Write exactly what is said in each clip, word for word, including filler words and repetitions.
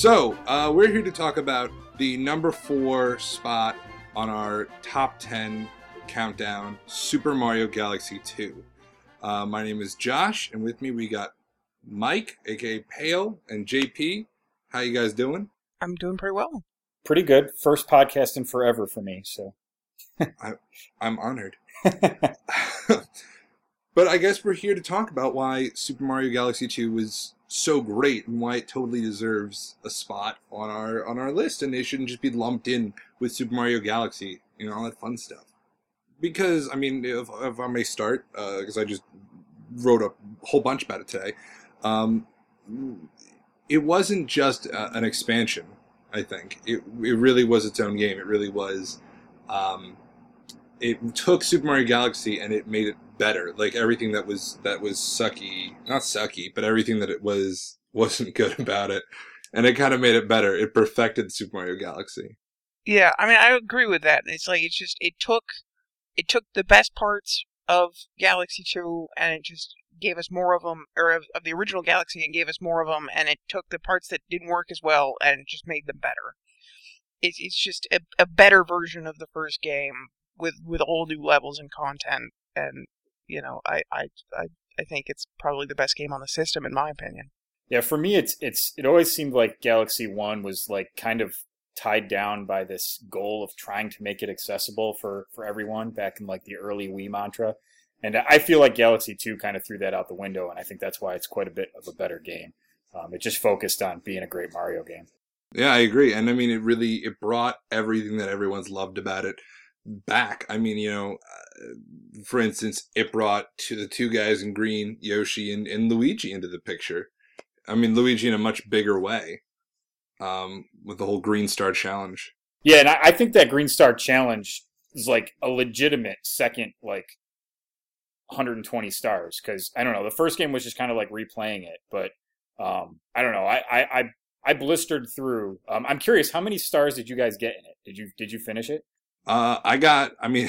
So, uh, we're here to talk about the number four spot on our top ten countdown, Super Mario Galaxy two. Uh, my name is Josh, and with me we got Mike, aka Pale, and J P. How you guys doing? I'm doing pretty well. Pretty good. First podcast in forever for me, so. I, I'm honored. But I guess we're here to talk about why Super Mario Galaxy two was so great and why it totally deserves a spot on our on our list, and it shouldn't just be lumped in with Super Mario Galaxy, you know, all that fun stuff. Because, I mean, if, if I may start, because uh, I just wrote a whole bunch about it today, um, it wasn't just uh, an expansion, I think. It, it really was its own game. It really was... Um, it took Super Mario Galaxy and it made it better. Like everything that was that was sucky, not sucky, but everything that it was wasn't good about it, and it kind of made it better. It perfected Super Mario Galaxy. Yeah, I mean, I agree with that. It's like it's just it took it took the best parts of Galaxy two and it just gave us more of them, or of, of the original Galaxy, and gave us more of them, and it took the parts that didn't work as well and it just made them better. It's it's just a, a better version of the first game with with all new levels and content, and you know, I, I I I think it's probably the best game on the system in my opinion. Yeah, for me, it's it's it always seemed like Galaxy One was like kind of tied down by this goal of trying to make it accessible for, for everyone back in like the early Wii mantra, and I feel like Galaxy Two kind of threw that out the window, and I think that's why it's quite a bit of a better game. Um, it just focused on being a great Mario game. Yeah, I agree, and I mean, it really it brought everything that everyone's loved about it back. I mean, you know, uh, for instance, it brought to the two guys in green, Yoshi and, and Luigi, into the picture. I mean, Luigi in a much bigger way, um, with the whole Green Star Challenge. Yeah, and I, I think that Green Star Challenge is like a legitimate second, like, one hundred twenty stars, because, I don't know, the first game was just kind of like replaying it, but, um, I don't know, I, I, I, I blistered through. Um, I'm curious, how many stars did you guys get in it? Did you, did you finish it? Uh, I got, I mean,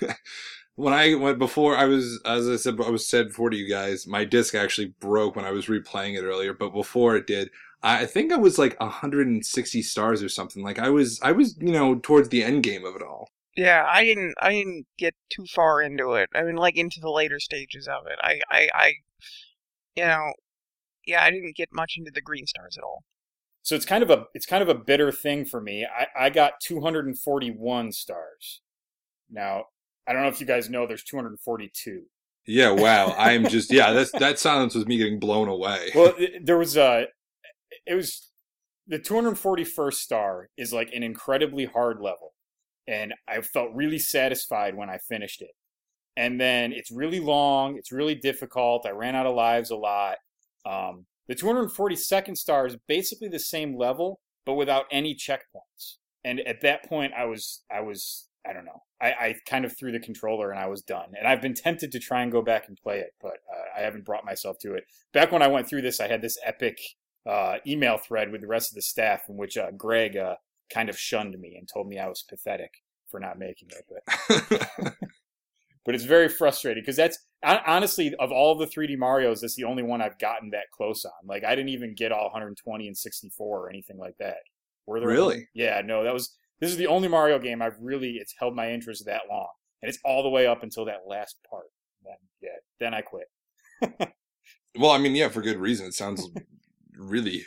when I went before, I was, as I said, I was said before to you guys, my disc actually broke when I was replaying it earlier, but before it did, I think I was like one hundred sixty stars or something. Like I was, I was, you know, towards the end game of it all. Yeah, I didn't, I didn't get too far into it. I mean, like into the later stages of it. I, I, I, you know, yeah, I didn't get much into the green stars at all. So it's kind of a it's kind of a bitter thing for me. I, I got two hundred forty-one stars. Now, I don't know if you guys know there's two hundred forty-two. Yeah, wow. I am just yeah, that's that silence was me getting blown away. Well, it, there was a it was the two hundred forty-first star is like an incredibly hard level, and I felt really satisfied when I finished it. And then it's really long, it's really difficult. I ran out of lives a lot. Um The two hundred forty-second star is basically the same level, but without any checkpoints. And at that point, I was, I was, I don't know. I, I kind of threw the controller and I was done. And I've been tempted to try and go back and play it, but uh, I haven't brought myself to it. Back when I went through this, I had this epic uh, email thread with the rest of the staff in which uh, Greg uh, kind of shunned me and told me I was pathetic for not making it. But But it's very frustrating because that's honestly, of all the three D Marios, that's the only one I've gotten that close on. Like I didn't even get all one hundred twenty and sixty-four or anything like that. Were there Really? Any? Yeah, no, that was, this is the only Mario game I've really, it's held my interest that long. And it's all the way up until that last part. Then, yeah, then I quit. Well, I mean, yeah, for good reason. It sounds really...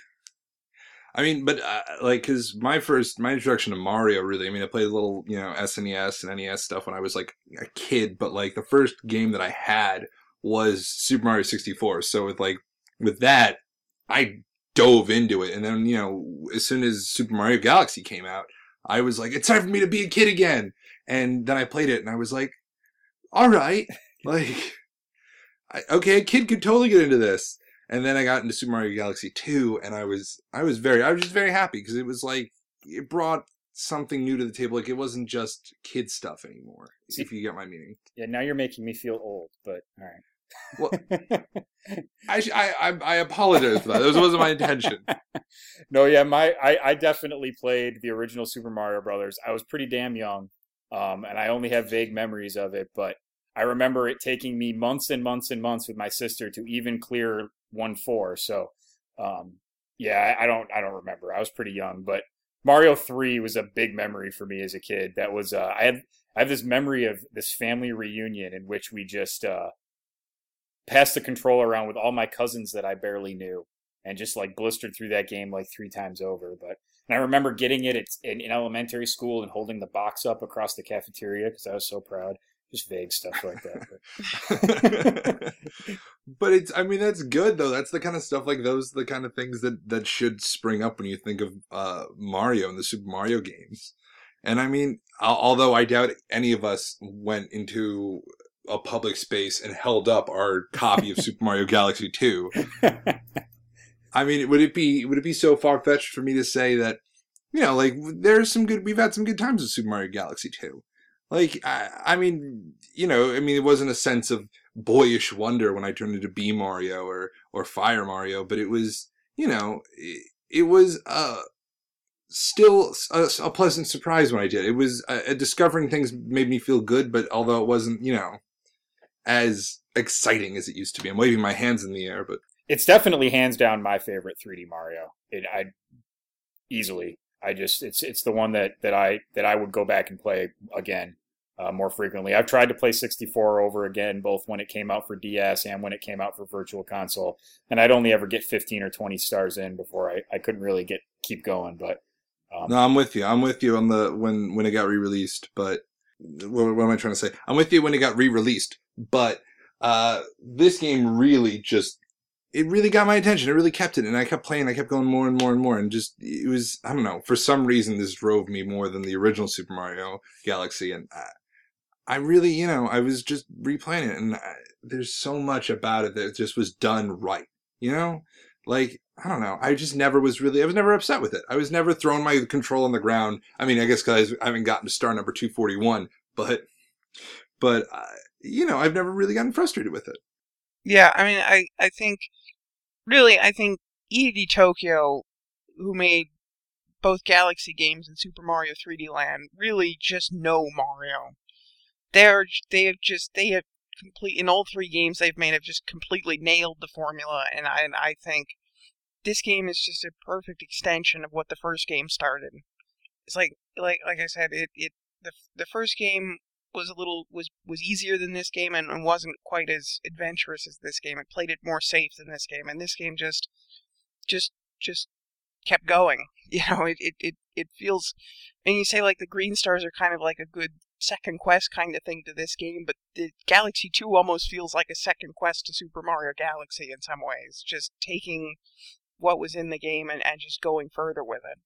I mean, but, uh, like, because my first, my introduction to Mario, really, I mean, I played a little, you know, S N E S and N E S stuff when I was, like, a kid, but, like, the first game that I had was Super Mario sixty-four, so with, like, with that, I dove into it, and then, you know, as soon as Super Mario Galaxy came out, I was like, it's time for me to be a kid again, and then I played it, and I was like, alright, like, I, okay, a kid could totally get into this. And then I got into Super Mario Galaxy two, and I was, I was very, I was just very happy because it was like, it brought something new to the table. Like it wasn't just kid stuff anymore, See, if you get my meaning. Yeah, now you're making me feel old, but all right. Well, I, I, I apologize for that. That wasn't my intention. No, yeah, my, I, I definitely played the original Super Mario Brothers. I was pretty damn young, um, and I only have vague memories of it, but I remember it taking me months and months and months with my sister to even clear one four. So um, Yeah, I don't I don't remember. I was pretty young, but Mario three was a big memory for me as a kid. That was uh, I had I have this memory of this family reunion in which we just uh, passed the controller around with all my cousins that I barely knew, and just like blistered through that game like three times over. But and I remember getting it in, in elementary school and holding the box up across the cafeteria because I was so proud. Just vague stuff like that. But. But it's, I mean, that's good though. That's the kind of stuff like those, the kind of things that, that should spring up when you think of uh, Mario and the Super Mario games. And I mean, although I doubt any of us went into a public space and held up our copy of Super Mario Galaxy two. I mean, would it be, would it be so far fetched for me to say that, you know, like there's some good, we've had some good times with Super Mario Galaxy two. Like, I, I mean, you know, I mean, it wasn't a sense of boyish wonder when I turned into B Mario or, or Fire Mario, but it was, you know, it, it was uh, still a, a pleasant surprise when I did. It was uh, discovering things made me feel good, but although it wasn't, you know, as exciting as it used to be. I'm waving my hands in the air, but it's definitely hands down my favorite three D Mario. It, I easily. I just it's it's the one that, that I that I would go back and play again uh, more frequently. I've tried to play sixty-four over again, both when it came out for D S and when it came out for Virtual Console, and I'd only ever get fifteen or twenty stars in before I, I couldn't really get keep going. But um, no, I'm with you. I'm with you on the when when it got re-released. But what, what am I trying to say? I'm with you when it got re-released. But uh, this game really just. It really got my attention. It really kept it. And I kept playing. I kept going more and more and more. And just, it was, I don't know, for some reason this drove me more than the original Super Mario Galaxy. And I, I really, you know, I was just replaying it. And I, there's so much about it that just was done right. You know? Like, I don't know. I just never was really, I was never upset with it. I was never throwing my control on the ground. I mean, I guess because I haven't gotten to star number two forty-one. But, but, uh, you know, I've never really gotten frustrated with it. Yeah, I mean, I, I think, really, I think E D Tokyo, who made both Galaxy games and Super Mario three D Land, really just know Mario. They're, they have just, they have complete, in all three games they've made, have just completely nailed the formula, and I, and I think this game is just a perfect extension of what the first game started. It's like, like, like I said, it, it, the, the first game was a little was was easier than this game and, and wasn't quite as adventurous as this game. It played it more safe than this game, and this game just just just kept going. You know, it it it, it feels, and you say like the green stars are kind of like a good second quest kind of thing to this game, but the Galaxy two almost feels like a second quest to Super Mario Galaxy in some ways, just taking what was in the game and, and just going further with it.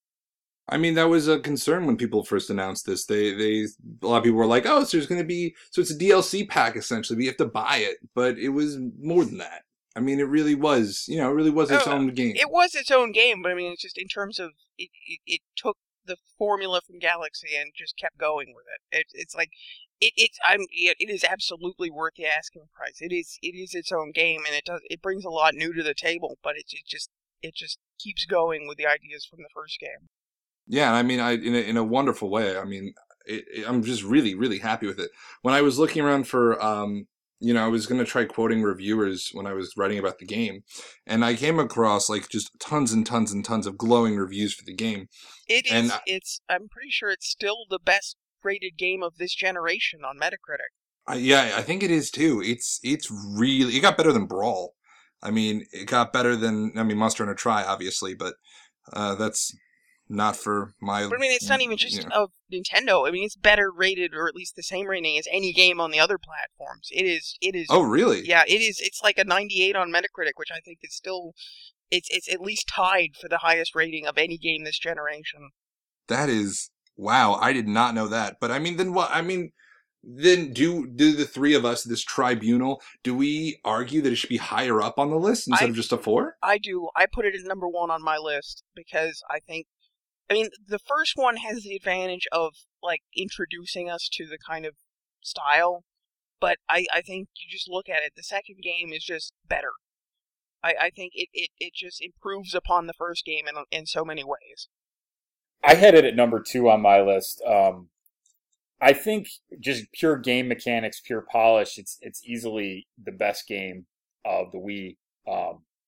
I mean, that was a concern when people first announced this. They, they, a lot of people were like, "Oh, so there's going to be, so it's a D L C pack essentially. But you have to buy it." But it was more than that. I mean, it really was. You know, it really was its oh, own game. It was its own game, but I mean, it's just in terms of it. It, it took the formula from Galaxy and just kept going with it. it it's like it. It's I'm. It, it is absolutely worth the asking price. It is. It is its own game, and it does. It brings a lot new to the table, but it, it just. It just keeps going with the ideas from the first game. Yeah, I mean, I in a, in a wonderful way. I mean, it, it, I'm just really, really happy with it. When I was looking around for, um, you know, I was going to try quoting reviewers when I was writing about the game, and I came across like just tons and tons and tons of glowing reviews for the game. It is. And it's. I'm pretty sure it's still the best rated game of this generation on Metacritic. I, yeah, I think it is too. It's it's really it got better than Brawl. I mean, it got better than I mean, Monster Hunter Tri, obviously, but uh, that's. Not for my... But I mean, it's not even just you know. of Nintendo. I mean, it's better rated, or at least the same rating as any game on the other platforms. It is... It is. Oh, really? Yeah, it is. It's like a ninety-eight on Metacritic, which I think is still... It's it's at least tied for the highest rating of any game this generation. That is... Wow, I did not know that. But I mean, then what... I mean, then do do the three of us, this tribunal, do we argue that it should be higher up on the list instead I, of just a four? I do. I put it at number one on my list because I think... I mean, the first one has the advantage of, like, introducing us to the kind of style, but I, I think you just look at it, the second game is just better. I, I think it, it, it just improves upon the first game in, in so many ways. I had it at number two on my list. Um, I think just pure game mechanics, pure polish, it's it's easily the best game of the Wii. Um,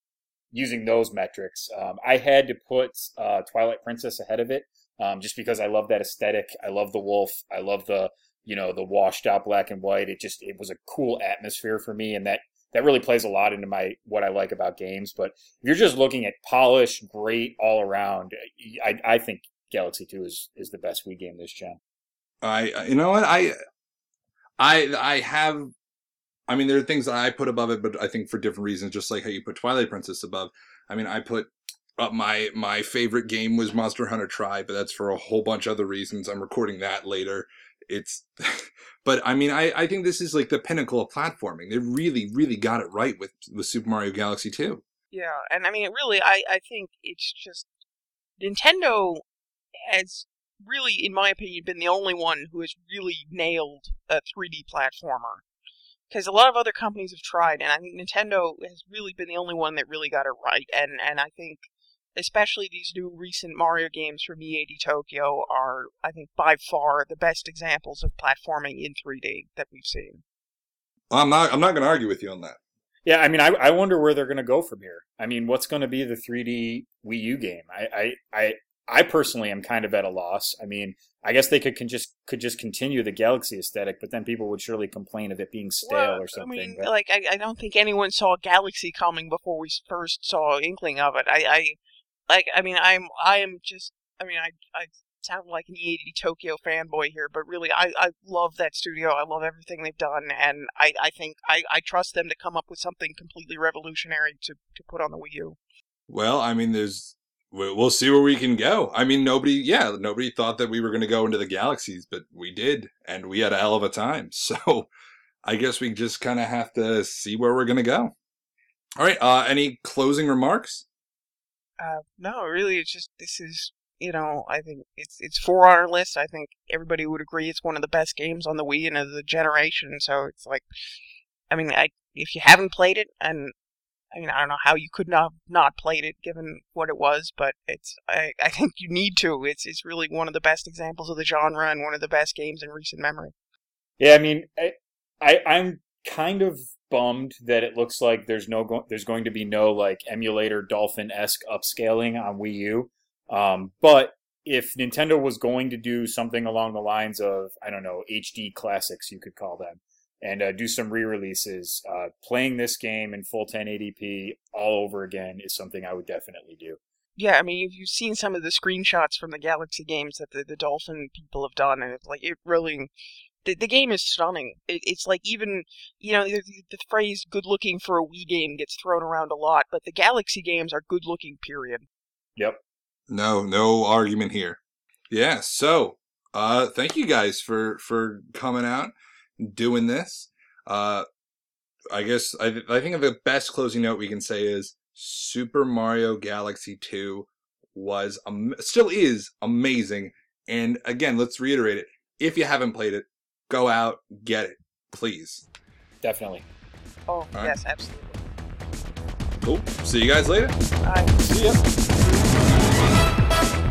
using those metrics. Um, I had to put uh, Twilight Princess ahead of it, um, just because I love that aesthetic. I love the wolf. I love the, you know, the washed out black and white. It just, it was a cool atmosphere for me, and that, that really plays a lot into my, what I like about games. But if you're just looking at polish, great all around, I, I think Galaxy two is, is the best Wii game this gen. I, you know what, I, I, I have, I mean, there are things that I put above it, but I think for different reasons, just like how you put Twilight Princess above. I mean, I put up my, my favorite game was Monster Hunter Tri, but that's for a whole bunch of other reasons. I'm recording that later. It's, but I mean, I, I think this is like the pinnacle of platforming. They really, really got it right with, with Super Mario Galaxy two. Yeah, and I mean, it really, I, I think it's just, Nintendo has really, in my opinion, been the only one who has really nailed a three D platformer. Because a lot of other companies have tried, and I think Nintendo has really been the only one that really got it right. And, and I think especially these new recent Mario games from E A D Tokyo are, I think, by far the best examples of platforming in three D that we've seen. Well, I'm not I'm not going to argue with you on that. Yeah, I mean, I, I wonder where they're going to go from here. I mean, what's going to be the three D Wii U game? I, I, I, I personally am kind of at a loss. I mean, I guess they could can just could just continue the Galaxy aesthetic, but then people would surely complain of it being stale well, or something. I mean, but... like, I, I don't think anyone saw Galaxy coming before we first saw inkling of it. I, I like, I mean, I'm, I am just, I mean, I, I sound like an E A D Tokyo fanboy here, but really, I, I love that studio. I love everything they've done, and I, I think I, I trust them to come up with something completely revolutionary to, to put on the Wii U. Well, I mean, there's, we'll see where we can go. I mean, nobody, yeah, nobody thought that we were going to go into the galaxies, but we did, and we had a hell of a time. So I guess we just kind of have to see where we're going to go. All right, uh, any closing remarks? Uh, no, really, it's just, this is, you know, I think it's it's four on our list. I think everybody would agree it's one of the best games on the Wii and of the generation. So it's like, I mean, I if you haven't played it, and I mean, I don't know how you could not not played it given what it was, but it's I, I think you need to. It's it's really one of the best examples of the genre and one of the best games in recent memory. Yeah, I mean, I, I I'm kind of bummed that it looks like there's no go- there's going to be no like emulator Dolphin-esque upscaling on Wii U. Um, but if Nintendo was going to do something along the lines of, I don't know, H D classics, you could call them, and uh, do some re-releases, uh, playing this game in full ten eighty p all over again is something I would definitely do. Yeah, I mean, if you've seen some of the screenshots from the Galaxy games that the, the Dolphin people have done, and it's like, it really, the, the game is stunning. It, it's like even, you know, the, the phrase good looking for a Wii game gets thrown around a lot, but the Galaxy games are good looking, period. Yep. No, no argument here. Yeah, so, uh, thank you guys for, for coming out and doing this. Uh, I guess, I, I think the best closing note we can say is Super Mario Galaxy two was, um, still is amazing. And again, let's reiterate it. If you haven't played it, go out, get it, please. Definitely. Oh, All yes, right. absolutely. Cool. See you guys later. Bye. See ya.